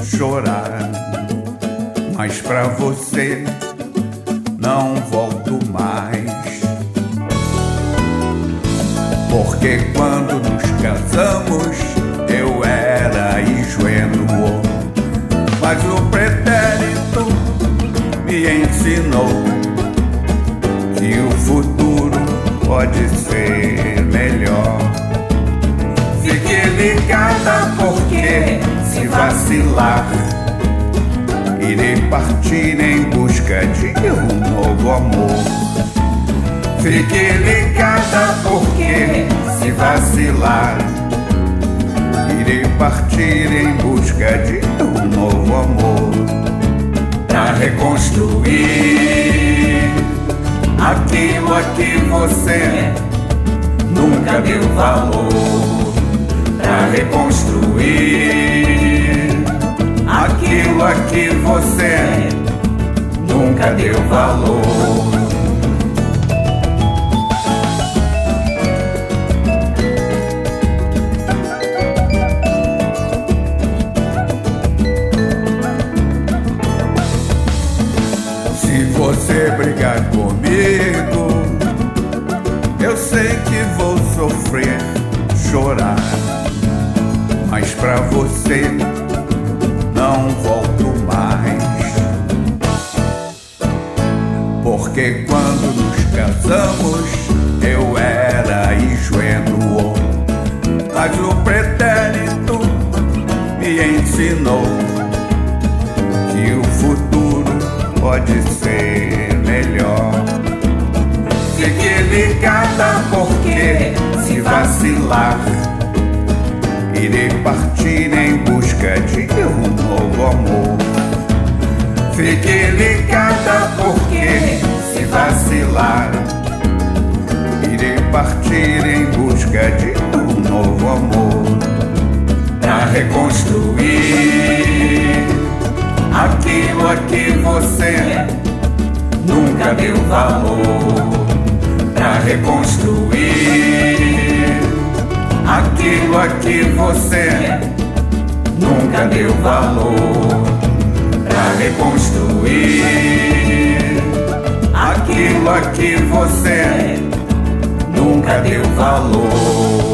chorar, mas pra você não volto mais. Porque quando nos casamos eu era ingênuo, mas o pretérito me ensinou que o futuro pode ser melhor. Fique ligada, porque se vacilar irei partir em busca de um novo amor. Fique ligada, porque se vacilar irei partir em busca de um novo amor, pra reconstruir aquilo a que você nunca deu valor, pra reconstruir aquilo a que você nunca deu valor. Se você brigar comigo, eu sei que vou sofrer, chorar, mas pra você não volto mais. Porque quando nos casamos eu era ingênuo, mas o pretérito me ensinou que o futuro pode ser melhor. Fique ligada, porque se vacilar irei partir em busca de um novo amor. Fique ligada, porque se vacilar irei partir em busca de um novo amor, pra reconstruir aquilo a que você nunca deu valor, pra reconstruir aquilo a que você nunca deu valor, pra reconstruir aquilo a que você nunca deu valor.